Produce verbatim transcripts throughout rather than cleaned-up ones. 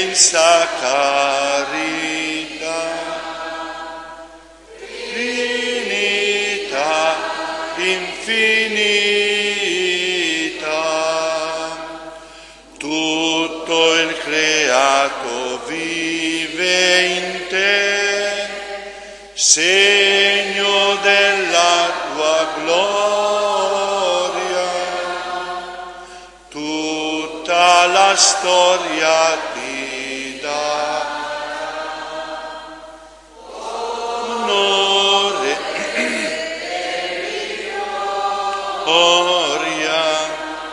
senza carità, Trinità infinita, tutto il creato vive in te, segno della tua gloria, tutta la storia ti dà onore, gloria.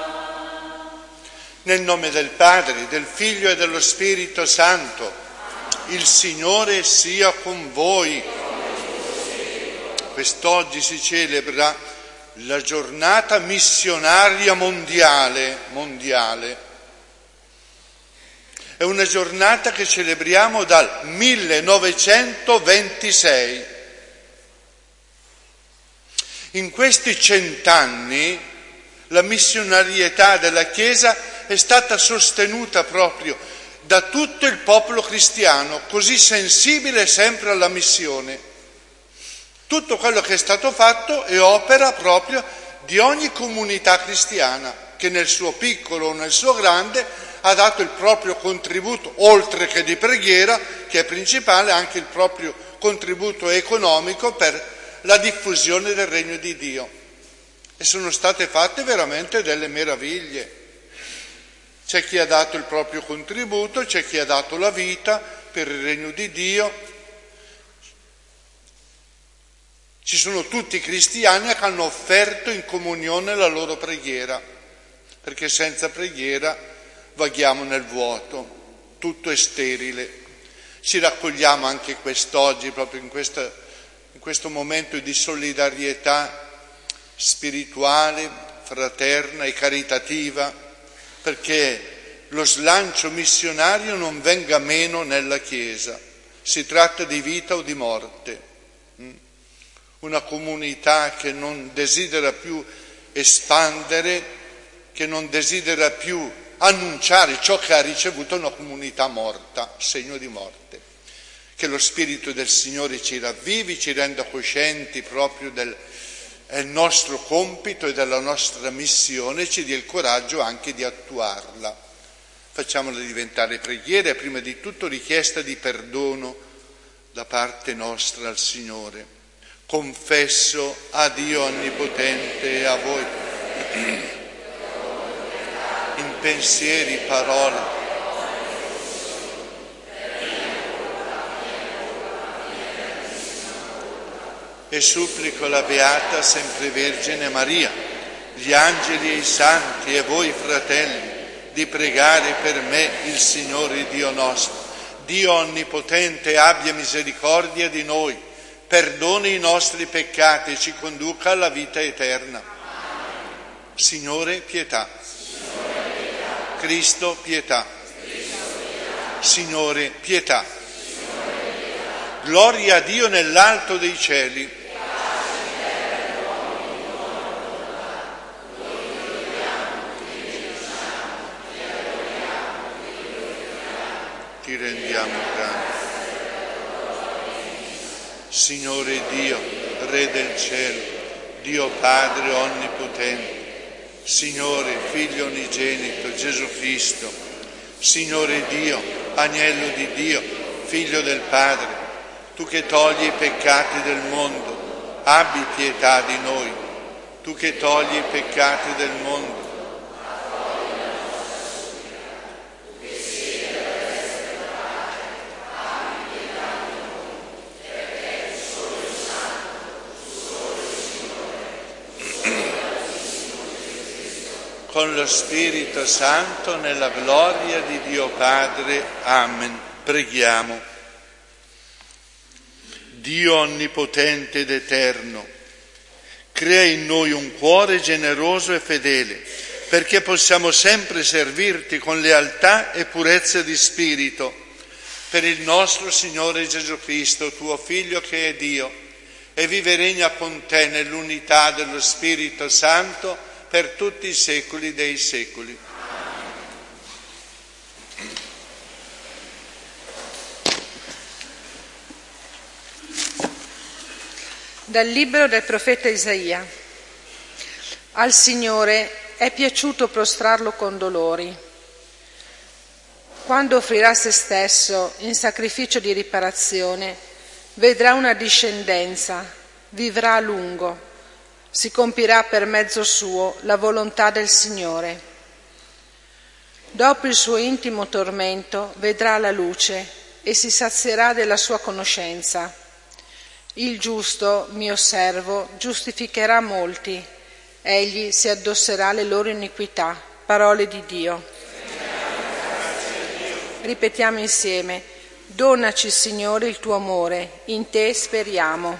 Nel nome del Padre, del Figlio e dello Spirito Santo, il Signore sia con voi. Quest'oggi si celebra la giornata missionaria mondiale, mondiale. È una giornata che celebriamo dal millenovecentoventisei. In questi cent'anni la missionarietà della Chiesa è stata sostenuta proprio da tutto il popolo cristiano, così sensibile sempre alla missione. Tutto quello che è stato fatto è opera proprio di ogni comunità cristiana che nel suo piccolo o nel suo grande ha dato il proprio contributo, oltre che di preghiera, che è principale, anche il proprio contributo economico per la diffusione del regno di Dio. E sono state fatte veramente delle meraviglie. C'è chi ha dato il proprio contributo, c'è chi ha dato la vita per il regno di Dio. Ci sono tutti i cristiani che hanno offerto in comunione la loro preghiera, perché senza preghiera vaghiamo nel vuoto, tutto è sterile. Ci raccogliamo anche quest'oggi, proprio in, questa, in questo momento di solidarietà spirituale, fraterna e caritativa, perché lo slancio missionario non venga meno nella Chiesa. Si tratta di vita o di morte. Una comunità che non desidera più espandere, che non desidera più annunciare ciò che ha ricevuto, una comunità morta, segno di morte. Che lo Spirito del Signore ci ravvivi, ci renda coscienti proprio del il nostro compito e della nostra missione, ci dia il coraggio anche di attuarla. Facciamola diventare preghiera e prima di tutto richiesta di perdono da parte nostra al Signore. Confesso a Dio Onnipotente e a voi, in pensieri, parole, e supplico la Beata Sempre Vergine Maria, gli angeli e i santi e voi fratelli, di pregare per me il Signore Dio nostro. Dio Onnipotente abbia misericordia di noi, perdoni i nostri peccati e ci conduca alla vita eterna. Signore, pietà. Cristo, pietà. Signore, pietà. Gloria a Dio nell'alto dei cieli. Ti rendiamo grazie. Signore Dio, Re del cielo, Dio Padre onnipotente, Signore Figlio unigenito, Gesù Cristo, Signore Dio, Agnello di Dio, Figlio del Padre, Tu che togli i peccati del mondo, abbi pietà di noi. Tu che togli i peccati del mondo, con lo Spirito Santo, nella gloria di Dio Padre. Amen. Preghiamo. Dio onnipotente ed eterno, crea in noi un cuore generoso e fedele, perché possiamo sempre servirti con lealtà e purezza di spirito, per il nostro Signore Gesù Cristo, tuo Figlio che è Dio, e vive e regna con te nell'unità dello Spirito Santo, per tutti i secoli dei secoli. Dal libro del profeta Isaia. Al Signore è piaciuto prostrarlo con dolori. Quando offrirà se stesso in sacrificio di riparazione, vedrà una discendenza, vivrà a lungo, si compirà per mezzo suo la volontà del Signore. Dopo il suo intimo tormento vedrà la luce e si sazierà della sua conoscenza. Il giusto, mio servo, giustificherà molti, egli si addosserà le loro iniquità. Parole di Dio. Ripetiamo insieme: donaci, Signore, il tuo amore, in te speriamo.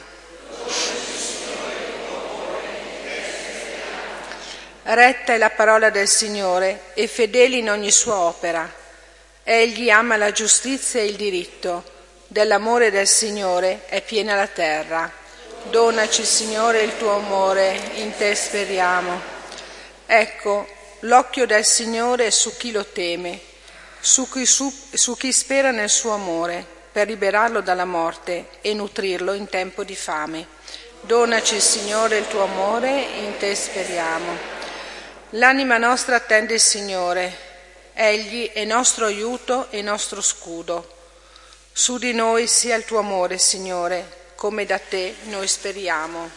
Retta è la parola del Signore e fedele in ogni sua opera. Egli ama la giustizia e il diritto. Dell'amore del Signore è piena la terra. Donaci, Signore, il tuo amore, in te speriamo. Ecco, l'occhio del Signore è su chi lo teme, su chi, su, su chi spera nel suo amore, per liberarlo dalla morte e nutrirlo in tempo di fame. Donaci, Signore, il tuo amore, in te speriamo. L'anima nostra attende il Signore, egli è nostro aiuto e nostro scudo. Su di noi sia il tuo amore, Signore, come da te noi speriamo.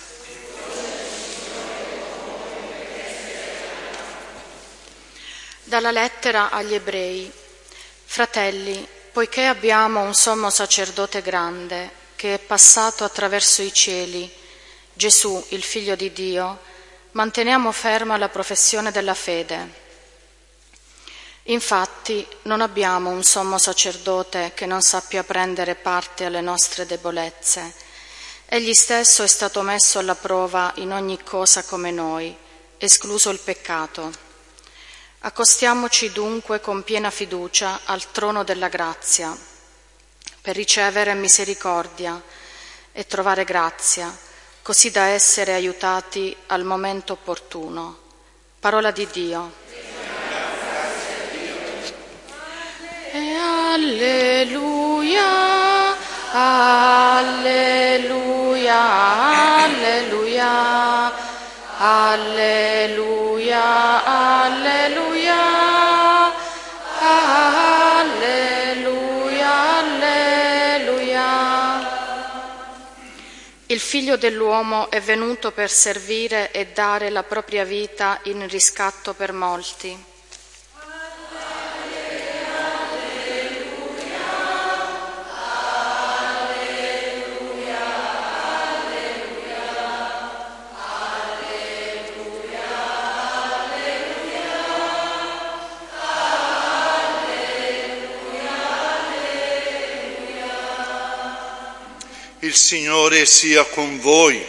Dalla lettera agli Ebrei. Fratelli, poiché abbiamo un sommo sacerdote grande, che è passato attraverso i cieli, Gesù, il Figlio di Dio, manteniamo ferma la professione della fede. Infatti non abbiamo un sommo sacerdote che non sappia prendere parte alle nostre debolezze. Egli stesso è stato messo alla prova in ogni cosa come noi, escluso il peccato. Accostiamoci dunque con piena fiducia al trono della grazia, per ricevere misericordia e trovare grazia, così da essere aiutati al momento opportuno. Parola di Dio. E alleluia, alleluia, alleluia, alleluia, alleluia, alleluia, alleluia. Il Figlio dell'uomo è venuto per servire e dare la propria vita in riscatto per molti. Il Signore sia con voi.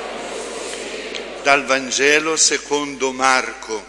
Dal Vangelo secondo Marco.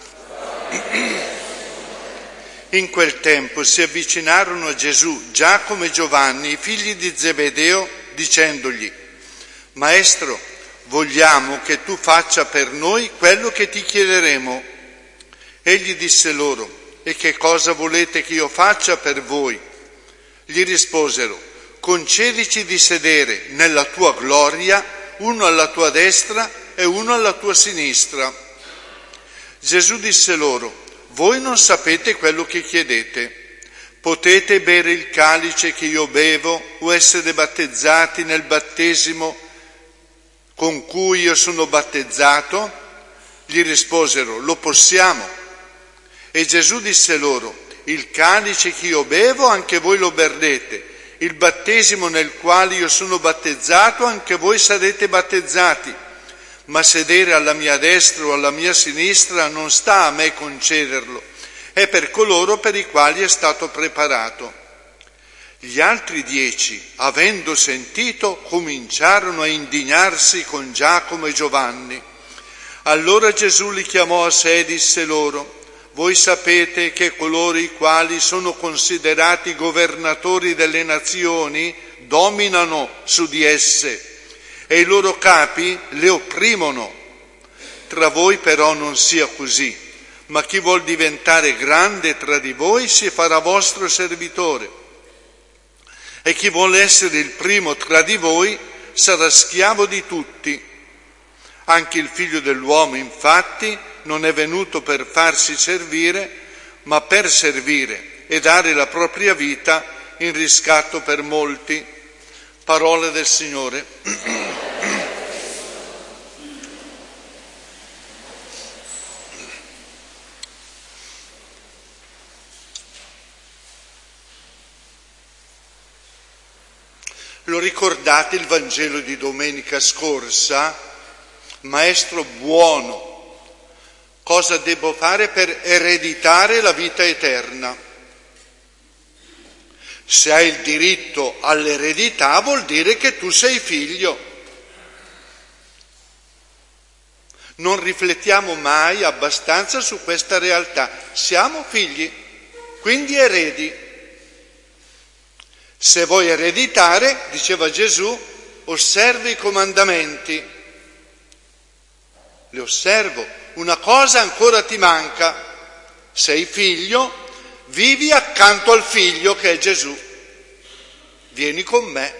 In quel tempo si avvicinarono a Gesù Giacomo e Giovanni, i figli di Zebedeo, dicendogli: Maestro, vogliamo che tu faccia per noi quello che ti chiederemo. Egli disse loro: E che cosa volete che io faccia per voi? Gli risposero: Concedici di sedere nella tua gloria, uno alla tua destra e uno alla tua sinistra. Gesù disse loro: Voi non sapete quello che chiedete. Potete bere il calice che io bevo o essere battezzati nel battesimo con cui io sono battezzato? Gli risposero: Lo possiamo. E Gesù disse loro: Il calice che io bevo anche voi lo berrete. Il battesimo nel quale io sono battezzato, anche voi sarete battezzati, ma sedere alla mia destra o alla mia sinistra non sta a me concederlo, è per coloro per i quali è stato preparato. Gli altri dieci, avendo sentito, cominciarono a indignarsi con Giacomo e Giovanni. Allora Gesù li chiamò a sé e disse loro: Voi sapete che coloro i quali sono considerati governatori delle nazioni dominano su di esse e i loro capi le opprimono. Tra voi però non sia così, ma chi vuol diventare grande tra di voi si farà vostro servitore. E chi vuole essere il primo tra di voi sarà schiavo di tutti. Anche il Figlio dell'uomo, infatti, non è venuto per farsi servire, ma per servire e dare la propria vita in riscatto per molti. Parola del Signore. Lo ricordate il Vangelo di domenica scorsa? Maestro buono, cosa devo fare per ereditare la vita eterna? Se hai il diritto all'eredità vuol dire che tu sei figlio. Non riflettiamo mai abbastanza su questa realtà. Siamo figli, quindi eredi. Se vuoi ereditare, diceva Gesù, osservi i comandamenti. Li osservo. Una cosa ancora ti manca. Sei figlio, vivi accanto al figlio che è Gesù. Vieni con me.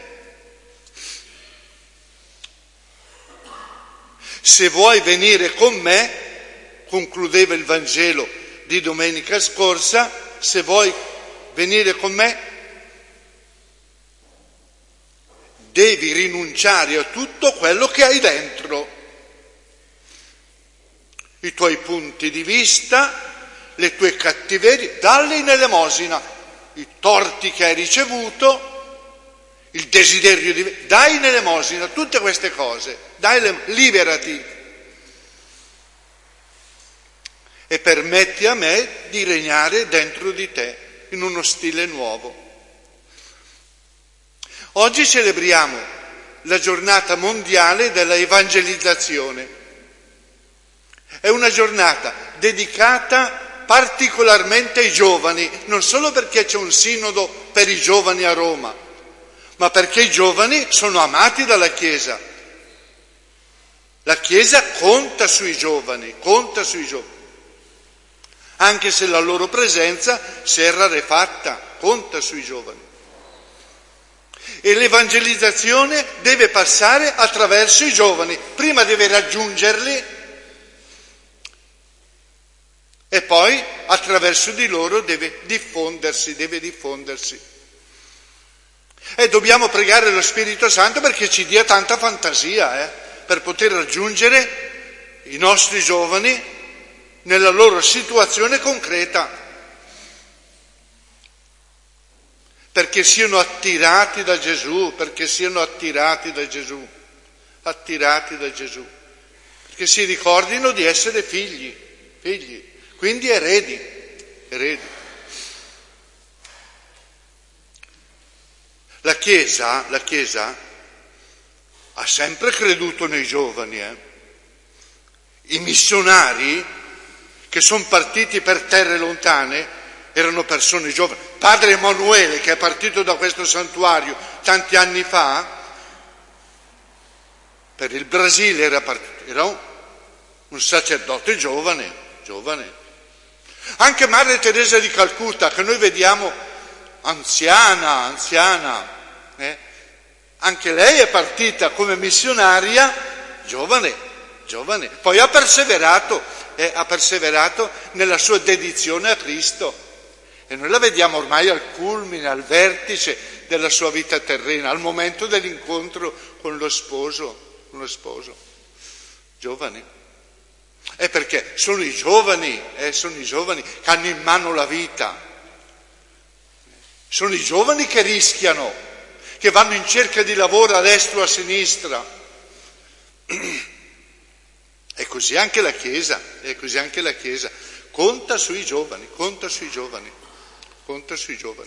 Se vuoi venire con me, concludeva il Vangelo di domenica scorsa, se vuoi venire con me, devi rinunciare a tutto quello che hai dentro, i tuoi punti di vista, le tue cattiverie, dalli in elemosina, i torti che hai ricevuto, il desiderio di... dai in elemosina, tutte queste cose, dai, liberati e permetti a me di regnare dentro di te in uno stile nuovo. Oggi celebriamo la giornata mondiale della evangelizzazione. È una giornata dedicata particolarmente ai giovani, non solo perché c'è un sinodo per i giovani a Roma, ma perché i giovani sono amati dalla Chiesa. La Chiesa conta sui giovani, conta sui giovani, anche se la loro presenza si è rarefatta, conta sui giovani. E l'evangelizzazione deve passare attraverso i giovani, prima deve raggiungerli e poi attraverso di loro deve diffondersi, deve diffondersi. E dobbiamo pregare lo Spirito Santo perché ci dia tanta fantasia, eh, per poter raggiungere i nostri giovani nella loro situazione concreta, perché siano attirati da Gesù, perché siano attirati da Gesù, attirati da Gesù, perché si ricordino di essere figli, figli, quindi eredi, eredi. La Chiesa, la Chiesa ha sempre creduto nei giovani, eh? I missionari che sono partiti per terre lontane erano persone giovani. Padre Emanuele, che è partito da questo santuario tanti anni fa, per il Brasile era partito, era un, un sacerdote giovane, giovane. Anche Madre Teresa di Calcutta, che noi vediamo anziana, anziana, eh? Anche lei è partita come missionaria, giovane, giovane. Poi ha perseverato, eh, ha perseverato nella sua dedizione a Cristo. E noi la vediamo ormai al culmine, al vertice della sua vita terrena, al momento dell'incontro con lo sposo, con lo sposo, giovani. È perché sono i giovani, eh, sono i giovani che hanno in mano la vita, sono i giovani che rischiano, che vanno in cerca di lavoro a destra o a sinistra. E così anche la Chiesa, è così anche la Chiesa, conta sui giovani, conta sui giovani. Conta sui giovani.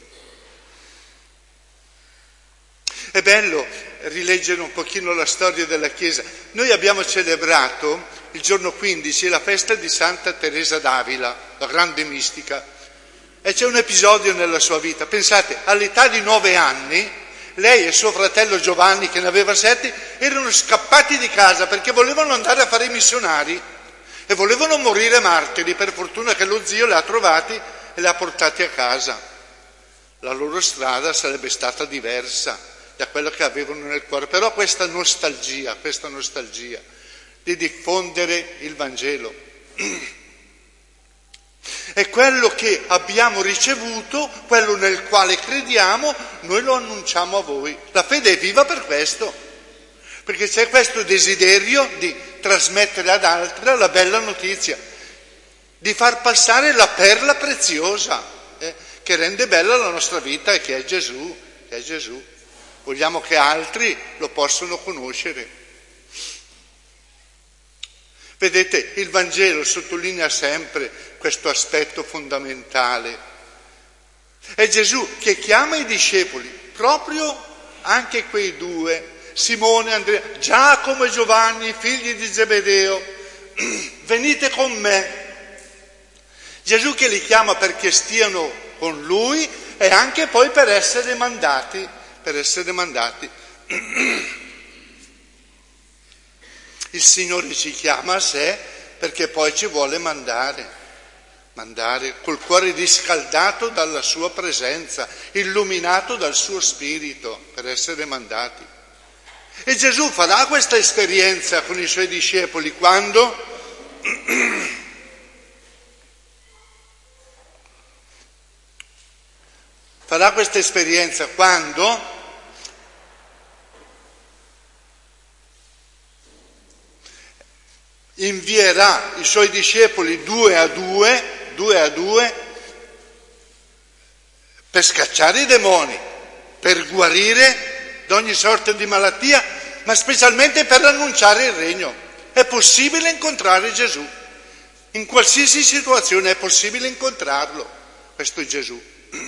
È bello rileggere un pochino la storia della Chiesa. Noi abbiamo celebrato il giorno quindici la festa di Santa Teresa d'Avila, la grande mistica, e c'è un episodio nella sua vita. Pensate, all'età di nove anni, lei e suo fratello Giovanni, che ne aveva sette, erano scappati di casa perché volevano andare a fare i missionari e volevano morire martiri. Per fortuna che lo zio li ha trovati e li ha portati a casa. La loro strada sarebbe stata diversa, da quello che avevano nel cuore, però questa nostalgia, questa nostalgia di diffondere il Vangelo. E quello che abbiamo ricevuto, quello nel quale crediamo, noi lo annunciamo a voi. La fede è viva per questo, perché c'è questo desiderio di trasmettere ad altri la bella notizia, di far passare la perla preziosa eh, che rende bella la nostra vita e che è Gesù, che è Gesù. Vogliamo che altri lo possano conoscere. Vedete, il Vangelo sottolinea sempre questo aspetto fondamentale. È Gesù che chiama i discepoli, proprio anche quei due, Simone, Andrea, Giacomo e Giovanni, figli di Zebedeo, venite con me. Gesù che li chiama perché stiano con lui e anche poi per essere mandati, per essere mandati. Il Signore ci chiama a sé perché poi ci vuole mandare, mandare col cuore riscaldato dalla sua presenza, illuminato dal suo spirito per essere mandati. E Gesù farà questa esperienza con i suoi discepoli quando? Farà questa esperienza quando? Invierà i suoi discepoli due a due, due a due, per scacciare i demoni, per guarire da ogni sorta di malattia, ma specialmente per annunciare il regno. È possibile incontrare Gesù. In qualsiasi situazione è possibile incontrarlo. Questo è Gesù.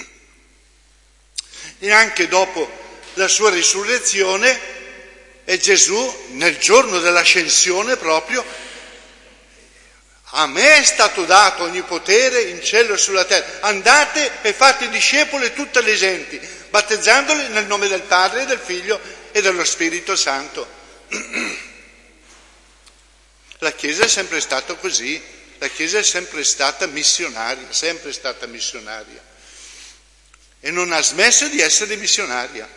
E anche dopo la sua risurrezione è Gesù, nel giorno dell'ascensione proprio, a me è stato dato ogni potere in cielo e sulla terra. Andate e fate discepoli tutte le genti, battezzandoli nel nome del Padre, del Figlio e dello Spirito Santo. La Chiesa è sempre stata così, la Chiesa è sempre stata missionaria, sempre stata missionaria. E non ha smesso di essere missionaria.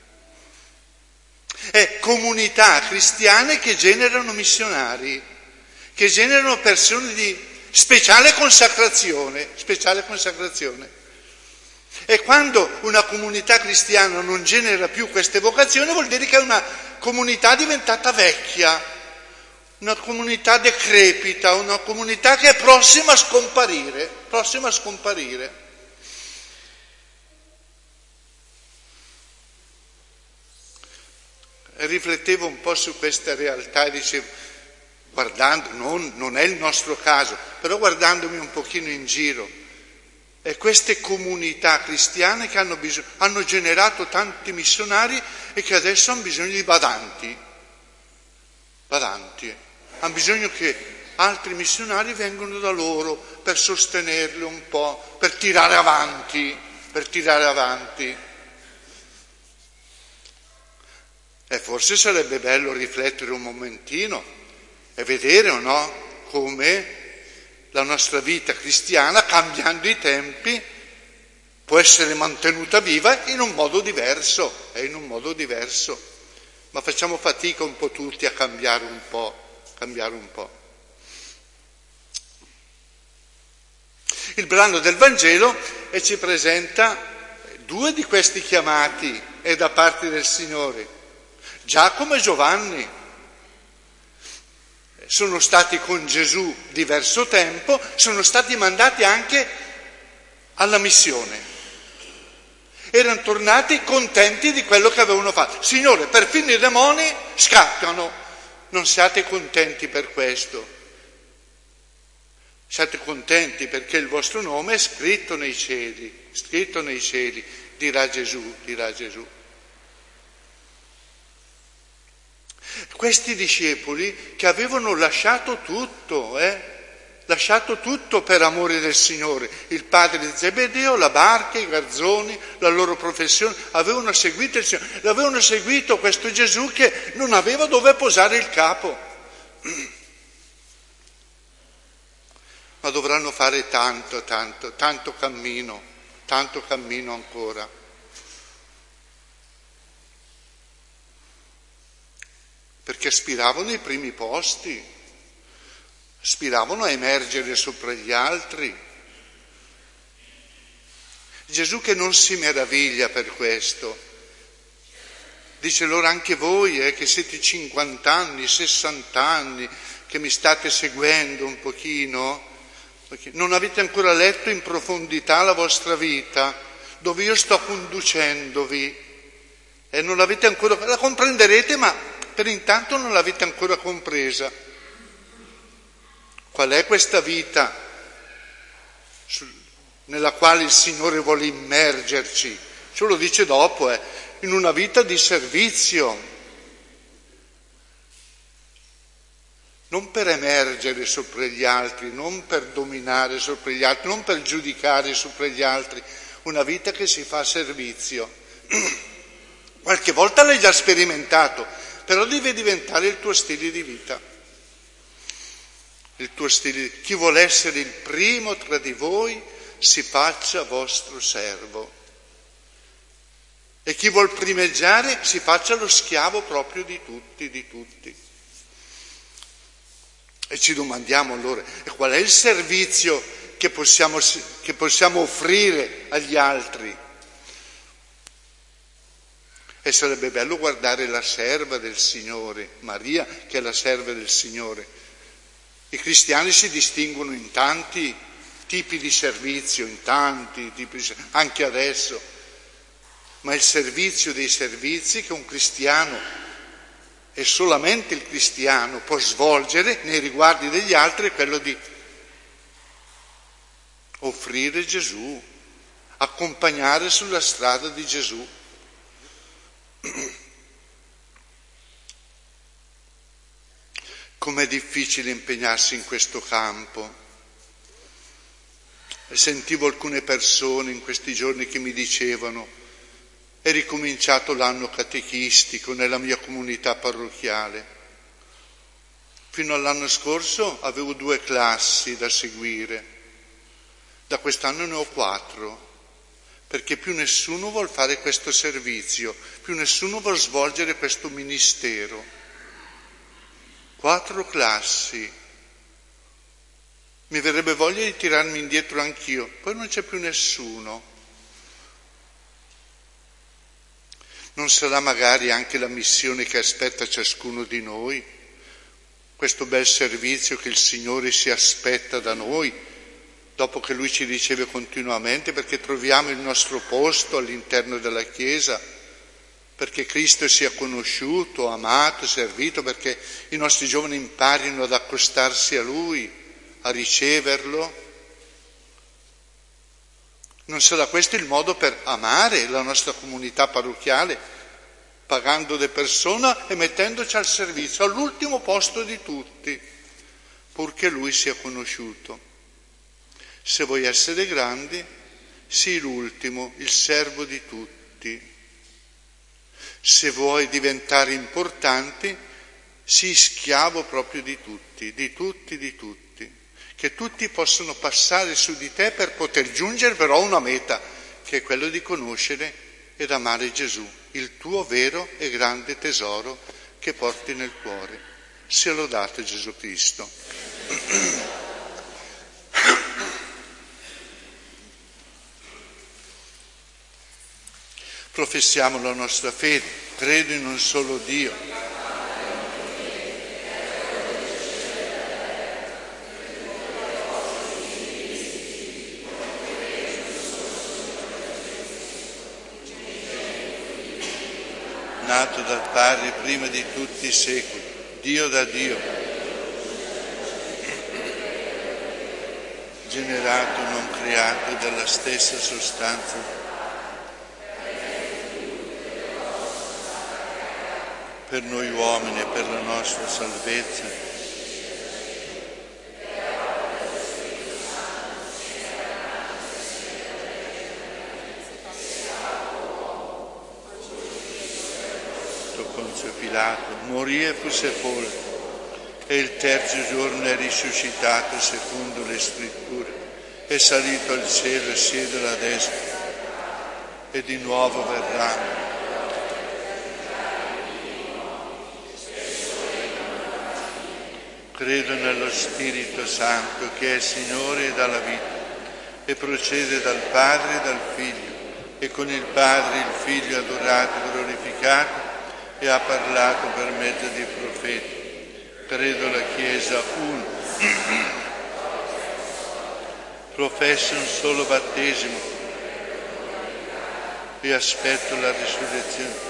È comunità cristiane che generano missionari, che generano persone di speciale consacrazione, speciale consacrazione. E quando una comunità cristiana non genera più queste vocazioni, vuol dire che è una comunità diventata vecchia, una comunità decrepita, una comunità che è prossima a scomparire, prossima a scomparire. E riflettevo un po' su questa realtà e dicevo, guardando, non, non è il nostro caso, però guardandomi un pochino in giro, e queste comunità cristiane che hanno, bisogno, hanno generato tanti missionari e che adesso hanno bisogno di badanti, badanti, hanno bisogno che altri missionari vengano da loro per sostenerli un po', per tirare avanti, per tirare avanti. E forse sarebbe bello riflettere un momentino e vedere o no come la nostra vita cristiana, cambiando i tempi, può essere mantenuta viva in un modo diverso, e in un modo diverso. Ma facciamo fatica un po' tutti a cambiare un po', cambiare un po'. Il brano del Vangelo e ci presenta due di questi chiamati e da parte del Signore, Giacomo e Giovanni. Sono stati con Gesù diverso tempo, sono stati mandati anche alla missione. Erano tornati contenti di quello che avevano fatto. Signore, perfino i demoni scappano. Non siate contenti per questo. Siate contenti perché il vostro nome è scritto nei cieli, scritto nei cieli, dirà Gesù, dirà Gesù. Questi discepoli che avevano lasciato tutto, eh? lasciato tutto per amore del Signore, il padre di Zebedeo, la barca, i garzoni, la loro professione, avevano seguito il Signore, l'avevano seguito questo Gesù che non aveva dove posare il capo. Ma dovranno fare tanto, tanto, tanto cammino, tanto cammino ancora. perché aspiravano ai primi posti, aspiravano a emergere sopra gli altri. Gesù che non si meraviglia per questo, dice loro: anche voi eh, che siete cinquanta anni, sessanta anni, che mi state seguendo un pochino, non avete ancora letto in profondità la vostra vita, dove io sto conducendovi, e non l'avete ancora, la comprenderete, ma per intanto non l'avete ancora compresa. Qual è questa vita nella quale il Signore vuole immergerci? Ce lo dice dopo, eh, in una vita di servizio, non per emergere sopra gli altri, non per dominare sopra gli altri, non per giudicare sopra gli altri, una vita che si fa servizio. Qualche volta l'hai già sperimentato, però deve diventare il tuo stile di vita. Il tuo stile di... Chi vuole essere il primo tra di voi si faccia vostro servo, e chi vuol primeggiare si faccia lo schiavo proprio di tutti, di tutti. E ci domandiamo allora, e qual è il servizio che possiamo, che possiamo offrire agli altri? E sarebbe bello guardare la serva del Signore, Maria, che è la serva del Signore. I cristiani si distinguono in tanti tipi di servizio, in tanti tipi di servizio, anche adesso, ma il servizio dei servizi che un cristiano, e solamente il cristiano, può svolgere nei riguardi degli altri è quello di offrire Gesù, accompagnare sulla strada di Gesù. Com'è difficile impegnarsi in questo campo. Sentivo alcune persone in questi giorni che mi dicevano: è ricominciato l'anno catechistico nella mia comunità parrocchiale. Fino all'anno scorso avevo due classi da seguire, da quest'anno ne ho quattro, perché più nessuno vuol fare questo servizio, più nessuno vuol svolgere questo ministero. Quattro classi. Mi verrebbe voglia di tirarmi indietro anch'io, poi non c'è più nessuno. Non sarà magari anche la missione che aspetta ciascuno di noi? Questo bel servizio che il Signore si aspetta da noi, dopo che Lui ci riceve continuamente, perché troviamo il nostro posto all'interno della Chiesa, perché Cristo sia conosciuto, amato, servito, perché i nostri giovani imparino ad accostarsi a Lui, a riceverlo. Non sarà questo il modo per amare la nostra comunità parrocchiale, pagando de persona e mettendoci al servizio, all'ultimo posto di tutti, purché Lui sia conosciuto. Se vuoi essere grandi, sii l'ultimo, il servo di tutti. Se vuoi diventare importante, sii schiavo proprio di tutti, di tutti, di tutti. Che tutti possono passare su di te per poter giungere però a una meta, che è quello di conoscere ed amare Gesù, il tuo vero e grande tesoro che porti nel cuore. Sia lodato Gesù Cristo. Professiamo la nostra fede, credo in un solo Dio. Nato dal Padre prima di tutti i secoli, Dio da Dio, generato, non creato, dalla stessa sostanza, per noi uomini e per la nostra salvezza, Ponzio Pilato, morì e fu sepolto, e il terzo giorno è risuscitato secondo le scritture, è salito al cielo e siede alla destra, e di nuovo verrà. Credo nello Spirito Santo, che è Signore dalla vita, e procede dal Padre e dal Figlio, e con il Padre il Figlio adorato e glorificato, e ha parlato per mezzo dei profeti. Credo la Chiesa una. Professo un solo battesimo e aspetto la risurrezione.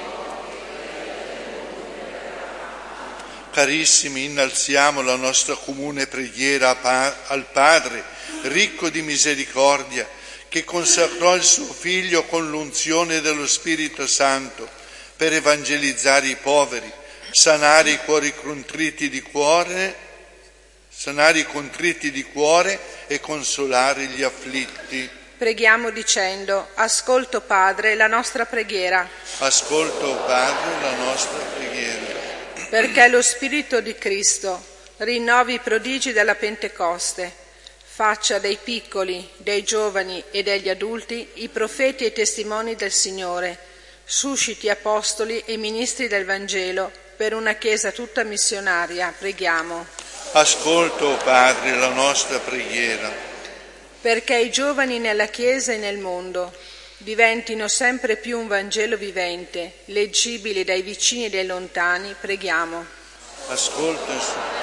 Carissimi, innalziamo la nostra comune preghiera al Padre, ricco di misericordia, che consacrò il suo Figlio con l'unzione dello Spirito Santo per evangelizzare i poveri, sanare i cuori contriti di cuore, sanare i contriti di cuore e consolare gli afflitti. Preghiamo dicendo: ascolto Padre la nostra preghiera. Ascolto Padre la nostra preghiera. Perché lo Spirito di Cristo rinnovi i prodigi della Pentecoste, faccia dei piccoli, dei giovani e degli adulti i profeti e testimoni del Signore, susciti apostoli e ministri del Vangelo per una Chiesa tutta missionaria. Preghiamo. Ascolto, Padre, la nostra preghiera. Perché i giovani nella Chiesa e nel mondo diventino sempre più un Vangelo vivente, leggibile dai vicini e dai lontani, preghiamo. Ascolta.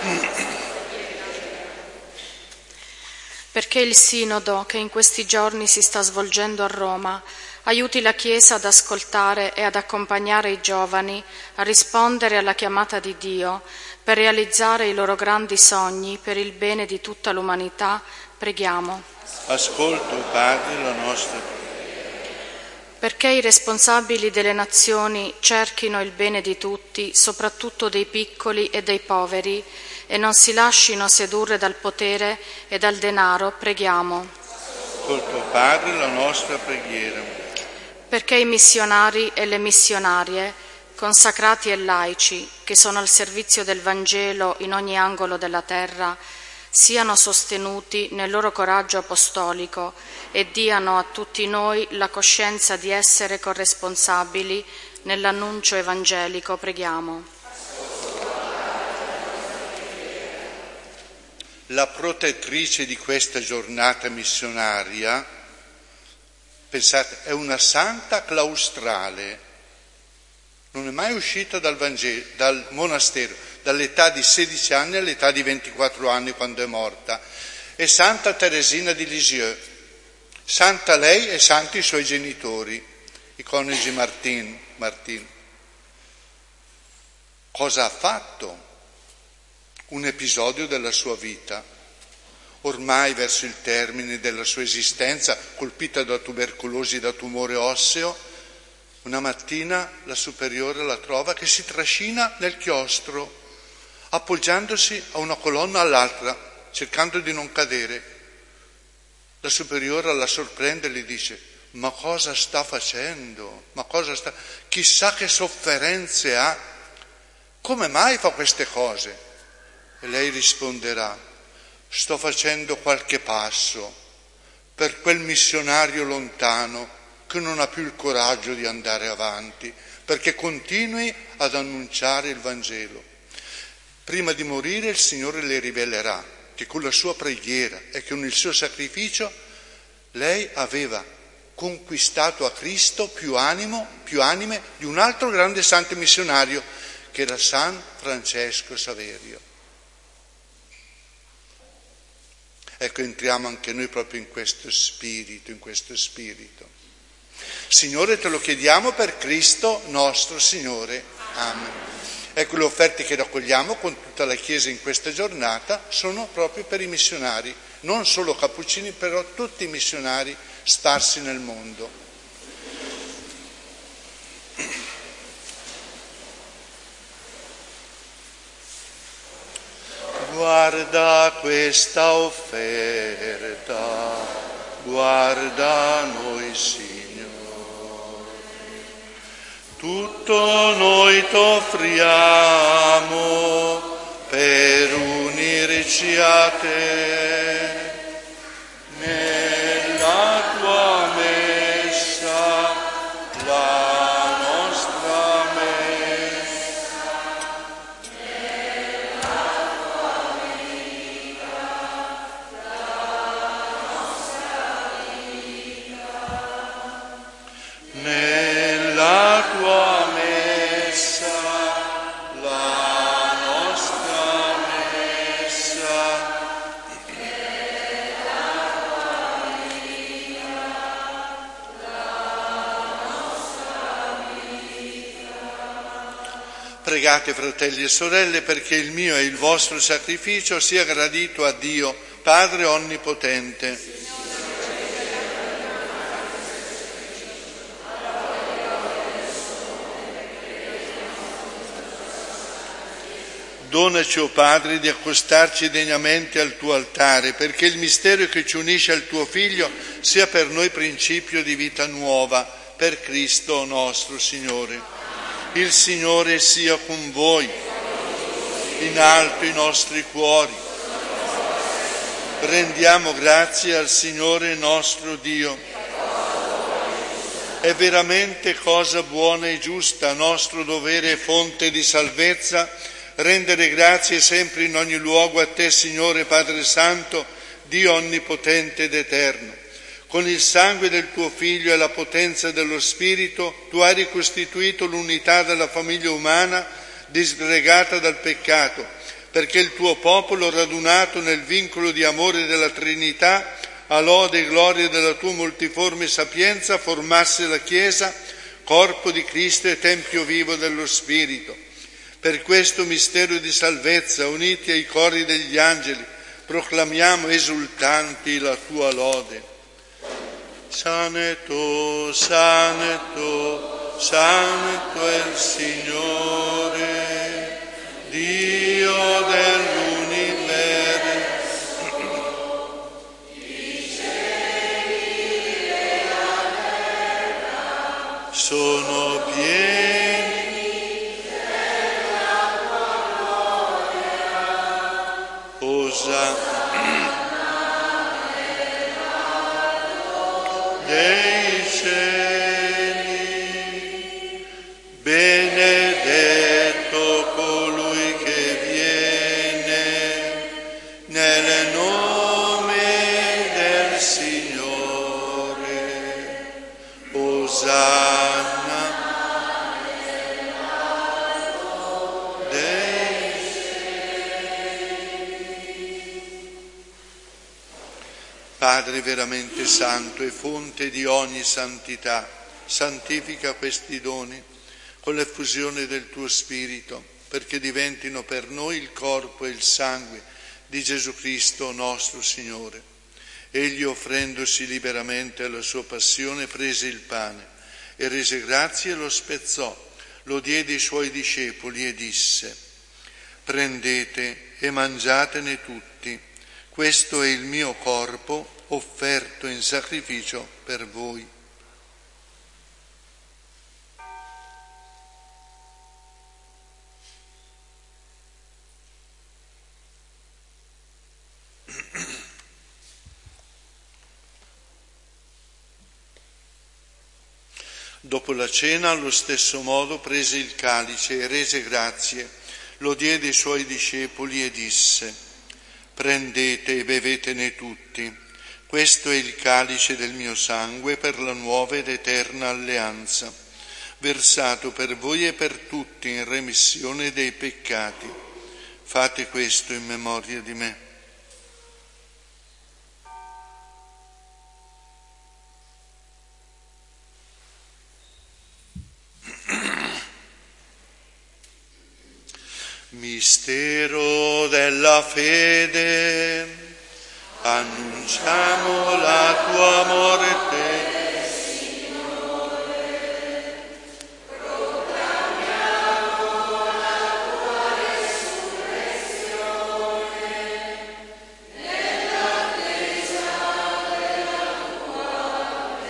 Perché il Sinodo che in questi giorni si sta svolgendo a Roma aiuti la Chiesa ad ascoltare e ad accompagnare i giovani a rispondere alla chiamata di Dio per realizzare i loro grandi sogni per il bene di tutta l'umanità, preghiamo. Ascolto, Padre, la nostra preghiera. Perché i responsabili delle nazioni cerchino il bene di tutti, soprattutto dei piccoli e dei poveri, e non si lascino sedurre dal potere e dal denaro, preghiamo. Ascolto, Padre, la nostra preghiera. Perché i missionari e le missionarie, consacrati e laici, che sono al servizio del Vangelo in ogni angolo della terra, siano sostenuti nel loro coraggio apostolico e diano a tutti noi la coscienza di essere corresponsabili nell'annuncio evangelico, preghiamo. La protettrice di questa giornata missionaria, pensate, è una santa claustrale, non è mai uscita dal Vangelo, dal monastero, dall'età di sedici anni all'età di ventiquattro anni quando è morta. È Santa Teresina di Lisieux, santa lei e santi i suoi genitori, i coniugi Martin. Martin. Cosa ha fatto? Un episodio della sua vita, ormai verso il termine della sua esistenza, colpita da tubercolosi e da tumore osseo. Una mattina la superiore la trova che si trascina nel chiostro, appoggiandosi a una colonna all'altra, cercando di non cadere. La superiore la sorprende e gli dice: ma cosa sta facendo? Ma cosa sta... Chissà che sofferenze ha, come mai fa queste cose? E lei risponderà: sto facendo qualche passo per quel missionario lontano che non ha più il coraggio di andare avanti, perché continui ad annunciare il Vangelo. Prima di morire il Signore le rivelerà che con la sua preghiera e con il suo sacrificio lei aveva conquistato a Cristo più animo, più anime di un altro grande santo missionario che era San Francesco Saverio. Ecco, entriamo anche noi proprio in questo spirito, in questo spirito. Signore, te lo chiediamo per Cristo nostro Signore. Amen. Ecco, le offerte che raccogliamo con tutta la Chiesa in questa giornata sono proprio per i missionari, non solo cappuccini, però tutti i missionari sparsi nel mondo. Guarda questa offerta, guarda noi, Signore. Tutto noi t'offriamo per unirci a te nella tua messa, la nostra messa, nella tua Pregate, fratelli e sorelle, perché il mio e il vostro sacrificio sia gradito a Dio, Padre Onnipotente. Donaci, o Padre, di accostarci degnamente al tuo altare, perché il mistero che ci unisce al tuo Figlio sia per noi principio di vita nuova, per Cristo nostro Signore. Il Signore sia con voi, in alto i nostri cuori. Rendiamo grazie al Signore nostro Dio. È veramente cosa buona e giusta, nostro dovere e fonte di salvezza, rendere grazie sempre in ogni luogo a te, Signore Padre Santo, Dio onnipotente ed eterno. Con il sangue del tuo Figlio e la potenza dello Spirito, tu hai ricostituito l'unità della famiglia umana disgregata dal peccato, perché il tuo popolo, radunato nel vincolo di amore della Trinità, a lode e gloria della tua multiforme sapienza, formasse la Chiesa, corpo di Cristo e tempio vivo dello Spirito. Per questo mistero di salvezza, uniti ai cori degli angeli, proclamiamo esultanti la tua lode. Santo, santo, santo è il Signore, Dio dell'universo. I cieli e la terra sono pieni dei cieli, benedetto colui che viene nel nome del Signore. Osanna dei Padre veramente santo e fonte di ogni santità, santifica questi doni con l'effusione del tuo Spirito, perché diventino per noi il corpo e il sangue di Gesù Cristo nostro Signore. Egli, offrendosi liberamente alla sua passione, prese il pane e rese grazie e lo spezzò, lo diede ai suoi discepoli e disse: prendete e mangiatene tutti. Questo è il mio corpo offerto in sacrificio per voi. Dopo la cena, allo stesso modo, prese il calice e rese grazie, lo diede ai suoi discepoli e disse: prendete e bevetene tutti, questo è il calice del mio sangue per la nuova ed eterna alleanza, versato per voi e per tutti in remissione dei peccati. Fate questo in memoria di me. Mistero della fede, annunciamo la tua morte, Signore, proclamiamo la tua resurrezione, nell'attesa della tua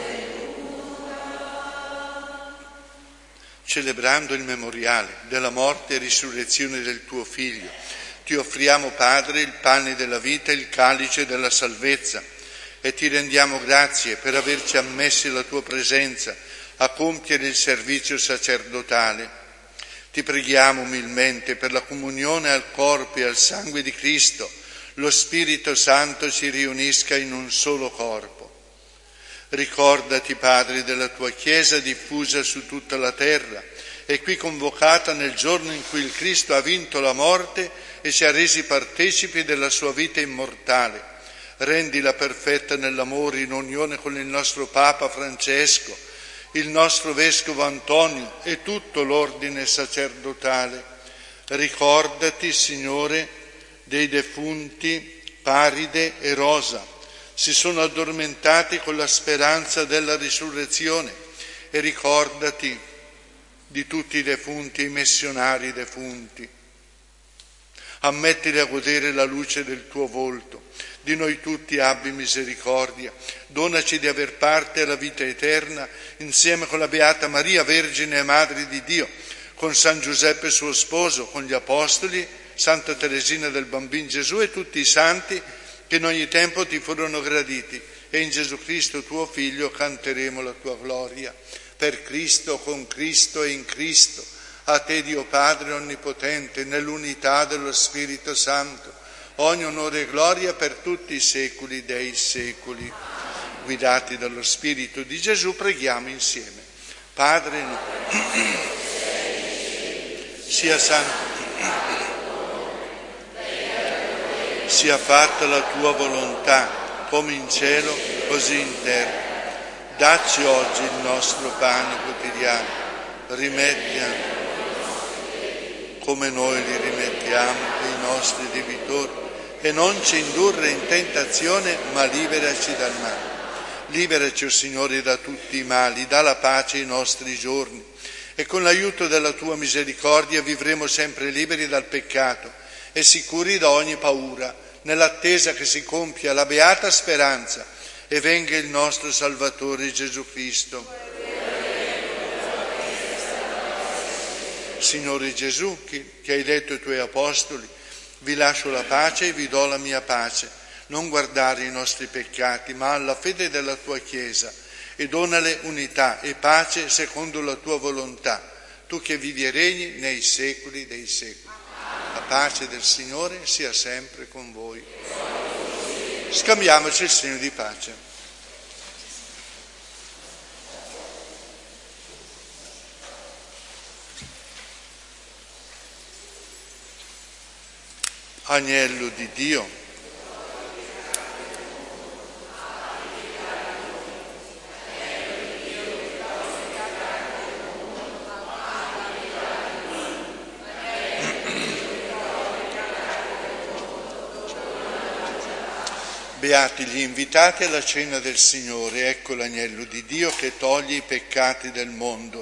venuta. Celebrando il memoriale della morte e risurrezione del tuo Figlio, ti offriamo, Padre, il pane della vita e il calice della salvezza, e ti rendiamo grazie per averci ammessi la tua presenza a compiere il servizio sacerdotale. Ti preghiamo umilmente per la comunione al corpo e al sangue di Cristo, lo Spirito Santo ci riunisca in un solo corpo. Ricordati, Padre, della tua Chiesa diffusa su tutta la terra e qui convocata nel giorno in cui il Cristo ha vinto la morte e ci ha resi partecipi della sua vita immortale. Rendila perfetta nell'amore, in unione con il nostro Papa Francesco, il nostro Vescovo Antonio e tutto l'ordine sacerdotale. Ricordati, Signore, dei defunti Paride e Rosa. Si sono addormentati con la speranza della risurrezione. E ricordati di tutti i defunti, i missionari defunti. Ammettili a godere la luce del tuo volto. Di noi tutti abbi misericordia. Donaci di aver parte alla vita eterna insieme con la Beata Maria, Vergine e Madre di Dio, con San Giuseppe suo sposo, con gli Apostoli, Santa Teresina del Bambino Gesù e tutti i santi che in ogni tempo ti furono graditi. E in Gesù Cristo tuo Figlio canteremo la tua gloria. Per Cristo, con Cristo e in Cristo, a te Dio Padre Onnipotente, nell'unità dello Spirito Santo, ogni onore e gloria per tutti i secoli dei secoli. Guidati dallo Spirito di Gesù, preghiamo insieme. Padre, sia santo, sia fatta la tua volontà, come in cielo, così in terra. Dacci oggi il nostro pane quotidiano, rimetti a noi, come noi li rimettiamo ai nostri debitori, e non ci indurre in tentazione, ma liberaci dal male. Liberaci, o Signore, da tutti i mali, dà la pace ai nostri giorni, e con l'aiuto della tua misericordia vivremo sempre liberi dal peccato e sicuri da ogni paura, nell'attesa che si compia la beata speranza e venga il nostro Salvatore Gesù Cristo. Signore Gesù, che, che hai detto ai tuoi apostoli, vi lascio la pace e vi do la mia pace. Non guardare i nostri peccati, ma alla fede della tua Chiesa, e donale unità e pace secondo la tua volontà, tu che vivi e regni nei secoli dei secoli. La pace del Signore sia sempre con voi. Scambiamoci il segno di pace. Agnello di Dio, beati gli invitati alla cena del Signore, ecco l'agnello di Dio che toglie i peccati del mondo.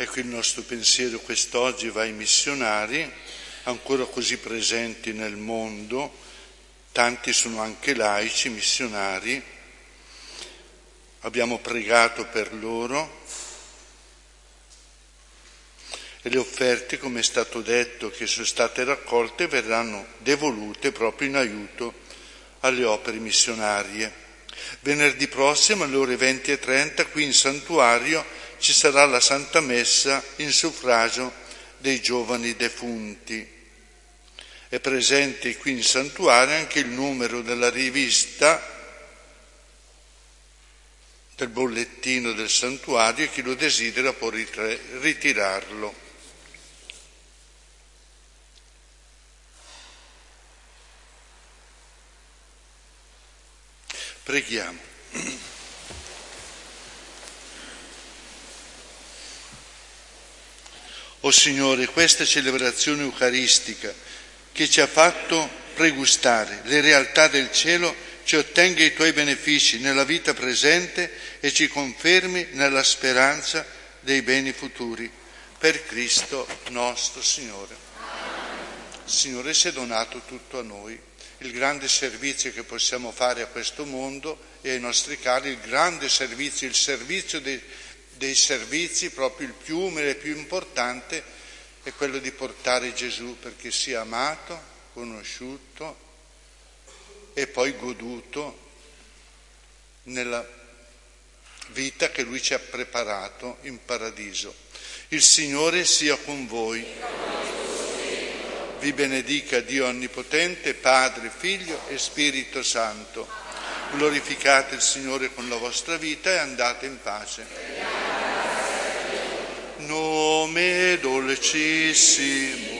Ecco, il nostro pensiero quest'oggi va ai missionari, ancora così presenti nel mondo, tanti sono anche laici, missionari. Abbiamo pregato per loro e le offerte, come è stato detto, che sono state raccolte verranno devolute proprio in aiuto alle opere missionarie. Venerdì prossimo alle ore venti e trenta qui in santuario ci sarà la Santa Messa in suffragio dei giovani defunti. È presente qui in santuario anche il numero della rivista del bollettino del santuario e chi lo desidera può ritirarlo. Preghiamo. O Signore, questa celebrazione eucaristica che ci ha fatto pregustare le realtà del cielo ci ottenga i Tuoi benefici nella vita presente e ci confermi nella speranza dei beni futuri. Per Cristo nostro Signore. Signore, si è donato tutto a noi. Il grande servizio che possiamo fare a questo mondo e ai nostri cari, il grande servizio, il servizio dei, dei servizi, proprio il più umile e più importante, è quello di portare Gesù perché sia amato, conosciuto e poi goduto nella vita che Lui ci ha preparato in paradiso. Il Signore sia con voi. Vi benedica Dio Onnipotente, Padre, Figlio e Spirito Santo. Glorificate il Signore con la vostra vita e andate in pace. Nome dolcissimo.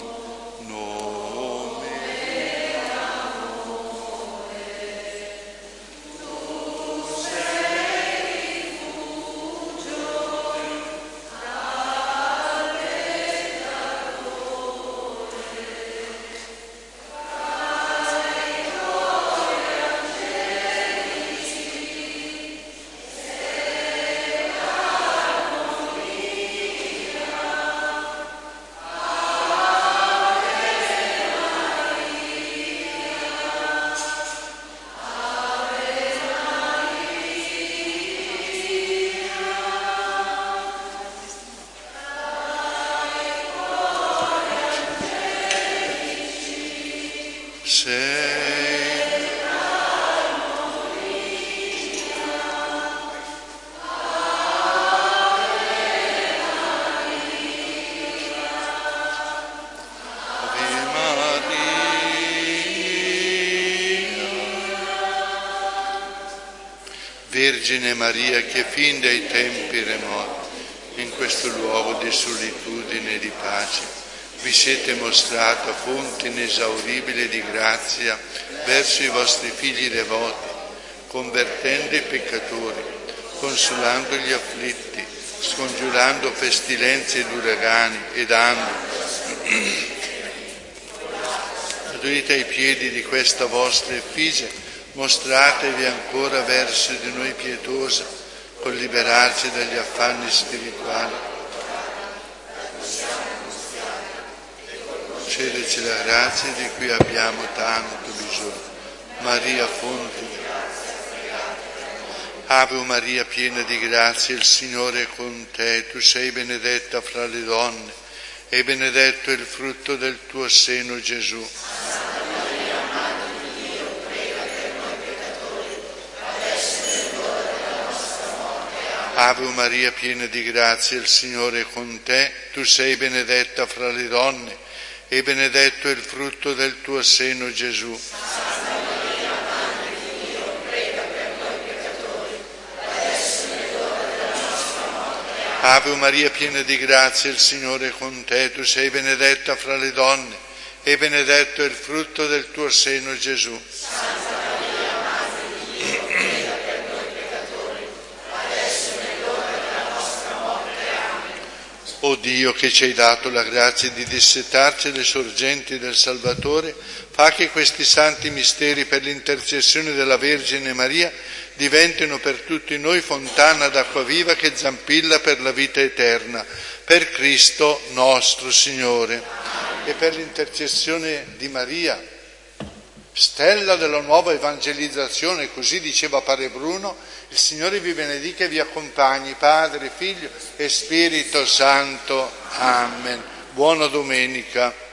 Vergine Maria, che fin dai tempi remoti, in questo luogo di solitudine e di pace, vi siete mostrata fonte inesauribile di grazia verso i vostri figli devoti, convertendo i peccatori, consolando gli afflitti, scongiurando pestilenze ed uragani ed anni. Sedute ai piedi di questa vostra effigie, mostratevi ancora verso di noi pietosa, con liberarci dagli affanni spirituali. Concedeci la grazia di cui abbiamo tanto bisogno. Maria, fonte di Ave Maria, piena di grazia, il Signore è con te. Tu sei benedetta fra le donne e benedetto è il frutto del tuo seno, Gesù. Ave Maria, piena di grazia, il Signore è con te. Tu sei benedetta fra le donne e benedetto è il frutto del tuo seno, Gesù. Santa Maria, Madre di Dio, prega per noi peccatori, adesso è l'ora della nostra morte. Ave Maria, piena di grazia, il Signore è con te. Tu sei benedetta fra le donne e benedetto è il frutto del tuo seno, Gesù. Santa Maria, Madre di Dio, prega per noi peccatori, adesso è l'ora della nostra morte. Amen. O Dio, che ci hai dato la grazia di dissetarci le sorgenti del Salvatore, fa che questi santi misteri, per l'intercessione della Vergine Maria, diventino per tutti noi fontana d'acqua viva che zampilla per la vita eterna. per Cristo nostro Signore. E per l'intercessione di Maria, stella della nuova evangelizzazione, così diceva Padre Bruno, il Signore vi benedica e vi accompagni, Padre, Figlio e Spirito Santo. Amen. Buona domenica.